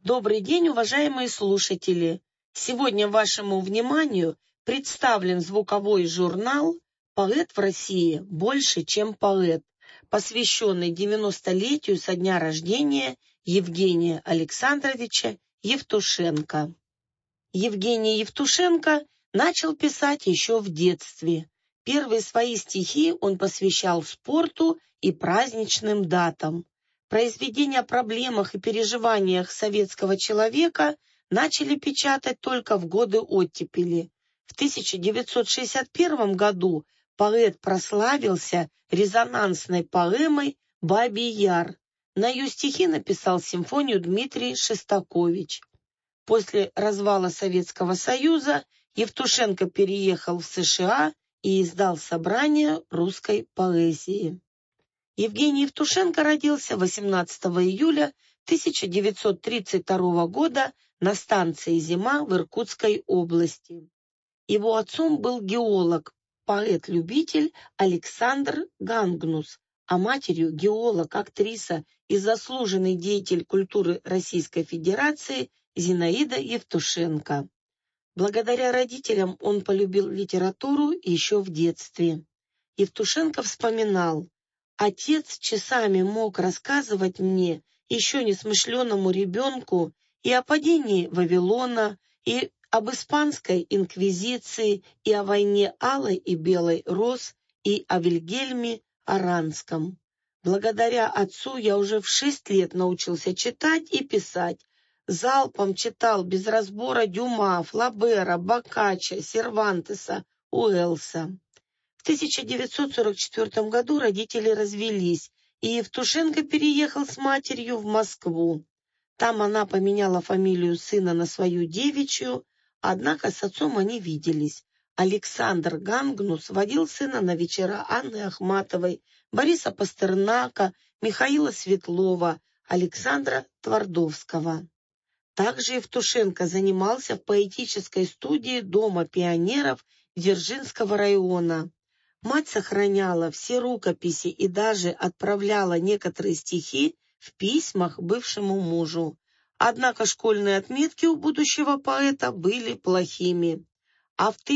Добрый день, уважаемые слушатели! Сегодня вашему вниманию представлен звуковой журнал «Поэт в России больше, чем поэт», посвященный 90-летию со дня рождения Евгения Александровича Евтушенко. Евгений Евтушенко начал писать еще в детстве. Первые свои стихи он посвящал спорту и праздничным датам. Произведения о проблемах и переживаниях советского человека начали печатать только в годы оттепели. В 1961 году поэт прославился резонансной поэмой «Бабий Яр». На ее стихи написал симфонию Дмитрий Шостакович. После развала Советского Союза Евтушенко переехал в США и издал собрание русской поэзии. Евгений Евтушенко родился 18 июля 1932 года на станции «Зима» в Иркутской области. Его отцом был геолог, поэт-любитель Александр Гангнус, а матерью геолог, актриса и заслуженный деятель культуры Российской Федерации Зинаида Евтушенко. Благодаря родителям он полюбил литературу еще в детстве. Евтушенко вспоминал: «Отец часами мог рассказывать мне, еще несмышленному ребенку, и о падении Вавилона, и об испанской инквизиции, и о войне алой и белой роз, и о Вильгельме Аранском. Благодаря отцу я уже в 6 лет научился читать и писать. Залпом читал без разбора Дюма, Флабера, Боккаччо, Сервантеса, Уэллса». В 1944 году родители развелись, и Евтушенко переехал с матерью в Москву. Там она поменяла фамилию сына на свою девичью, однако с отцом они виделись. Александр Гангнус водил сына на вечера Анны Ахматовой, Бориса Пастернака, Михаила Светлова, Александра Твардовского. Также Евтушенко занимался в поэтической студии Дома пионеров Дзержинского района. Мать сохраняла все рукописи и даже отправляла некоторые стихи в письмах бывшему мужу. Однако школьные отметки у будущего поэта были плохими. А в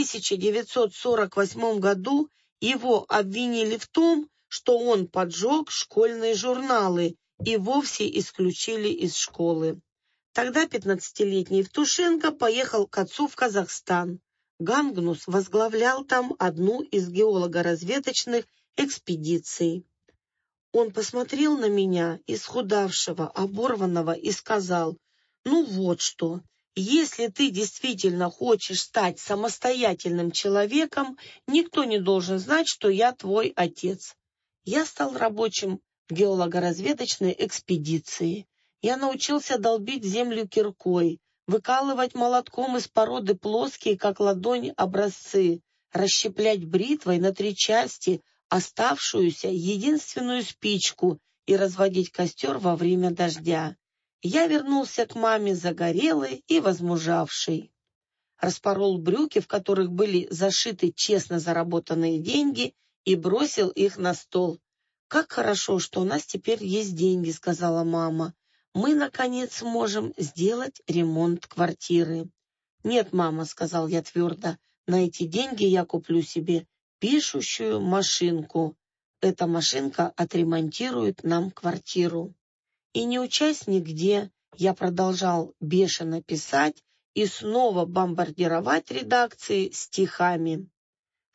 1948 году его обвинили в том, что он поджег школьные журналы и вовсе исключили из школы. Тогда 15-летний Евтушенко поехал к отцу в Казахстан. Гангнус возглавлял там одну из геолого-разведочных экспедиций. Он посмотрел на меня, исхудавшего, оборванного, и сказал: «Ну вот что, если ты действительно хочешь стать самостоятельным человеком, никто не должен знать, что я твой отец». Я стал рабочим в геолого-разведочной экспедиции. Я научился долбить землю киркой, выкалывать молотком из породы плоские, как ладонь, образцы, расщеплять бритвой на 3 части оставшуюся единственную спичку и разводить костер во время дождя. Я вернулся к маме загорелый и возмужавший. Распорол брюки, в которых были зашиты честно заработанные деньги, и бросил их на стол. «Как хорошо, что у нас теперь есть деньги», — сказала мама. «Мы, наконец, сможем сделать ремонт квартиры». «Нет, мама», — сказал я твердо, — «на эти деньги я куплю себе пишущую машинку. Эта машинка отремонтирует нам квартиру». И не учась нигде, я продолжал бешено писать и снова бомбардировать редакции стихами. В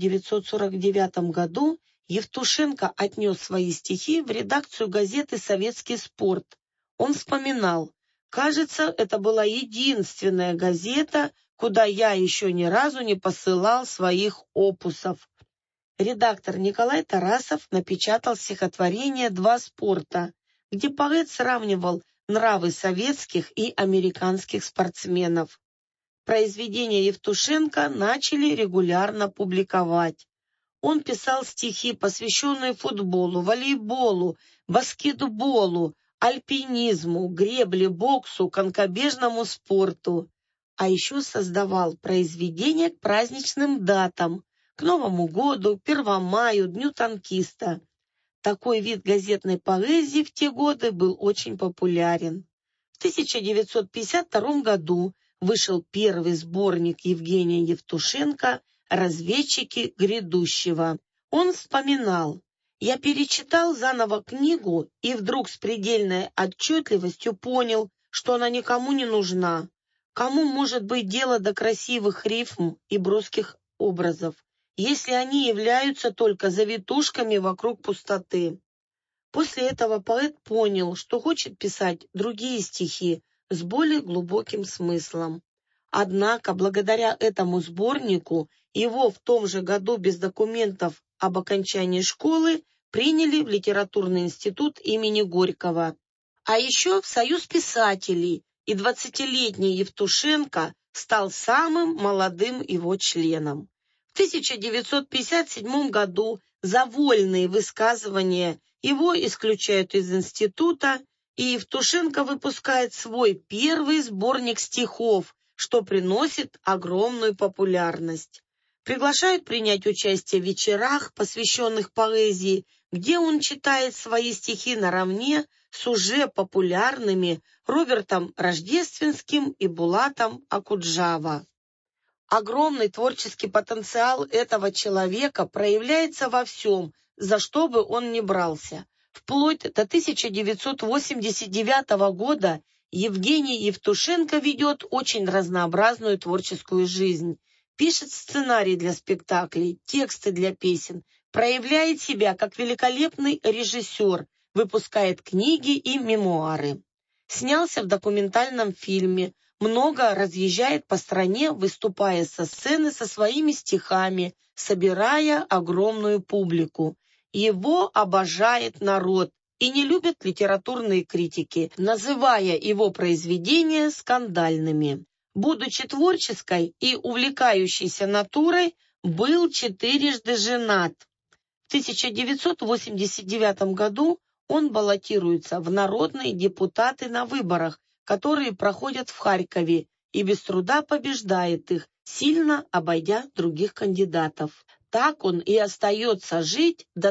1949 году Евтушенко отнес свои стихи в редакцию газеты «Советский спорт». Он вспоминал: «Кажется, это была единственная газета, куда я еще ни разу не посылал своих опусов». Редактор Николай Тарасов напечатал стихотворение «Два спорта», где поэт сравнивал нравы советских и американских спортсменов. Произведения Евтушенко начали регулярно публиковать. Он писал стихи, посвященные футболу, волейболу, баскетболу, альпинизму, гребле, боксу, конькобежному спорту. А еще создавал произведения к праздничным датам, к Новому году, 1 маю, Дню танкиста. Такой вид газетной поэзии в те годы был очень популярен. В В 1952 году вышел первый сборник Евгения Евтушенко «Разведчики грядущего». Он вспоминал: «Я перечитал заново книгу и вдруг с предельной отчетливостью понял, что она никому не нужна. Кому может быть дело до красивых рифм и броских образов, если они являются только завитушками вокруг пустоты?» После этого поэт понял, что хочет писать другие стихи с более глубоким смыслом. Однако, благодаря этому сборнику, его в том же году без документов об окончании школы приняли в литературный институт имени Горького. А еще в Союз писателей, и 20-летний Евтушенко стал самым молодым его членом. В 1957 году за вольные высказывания его исключают из института, и Евтушенко выпускает свой первый сборник стихов, что приносит огромную популярность. Приглашают принять участие в вечерах, посвященных поэзии, где он читает свои стихи наравне с уже популярными Робертом Рождественским и Булатом Акуджава. Огромный творческий потенциал этого человека проявляется во всем, за что бы он ни брался. Вплоть до 1989 года Евгений Евтушенко ведет очень разнообразную творческую жизнь. Пишет сценарий для спектаклей, тексты для песен, проявляет себя как великолепный режиссер, выпускает книги и мемуары. Снялся в документальном фильме, много разъезжает по стране, выступая со сцены со своими стихами, собирая огромную публику. Его обожает народ и не любят литературные критики, называя его произведения скандальными. Будучи творческой и увлекающейся натурой, был 4 женат. В 1989 году он баллотируется в народные депутаты на выборах, которые проходят в Харькове, и без труда побеждает их, сильно обойдя других кандидатов. Так он и остается жить до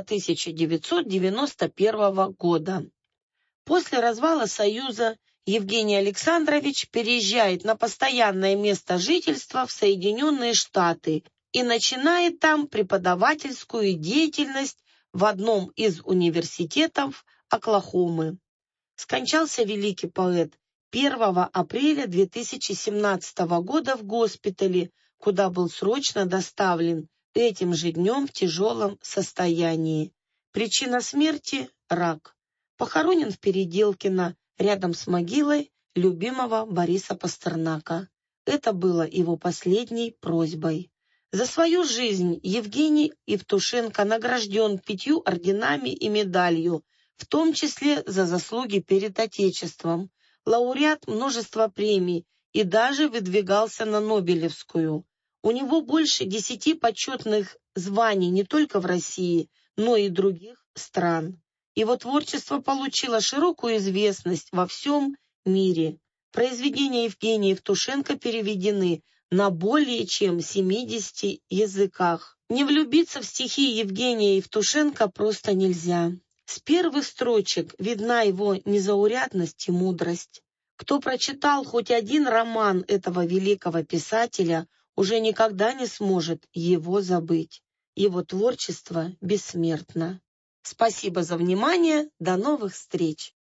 1991 года. После развала Союза Евгений Александрович переезжает на постоянное место жительства в Соединенные Штаты и начинает там преподавательскую деятельность в одном из университетов Оклахомы. Скончался великий поэт 1 апреля 2017 года в госпитале, куда был срочно доставлен этим же днем в тяжелом состоянии. Причина смерти – рак. Похоронен в Переделкино, рядом с могилой любимого Бориса Пастернака. Это было его последней просьбой. За свою жизнь Евгений Евтушенко награжден 5 орденами и медалью, в том числе за заслуги перед Отечеством, лауреат множества премий и даже выдвигался на Нобелевскую. У него больше 10 почетных званий не только в России, но и других стран. Его творчество получило широкую известность во всем мире. Произведения Евгения Евтушенко переведены на более чем 70 языках. Не влюбиться в стихи Евгения Евтушенко просто нельзя. С первых строчек видна его незаурядность и мудрость. Кто прочитал хоть один роман этого великого писателя, уже никогда не сможет его забыть. Его творчество бессмертно. Спасибо за внимание. До новых встреч!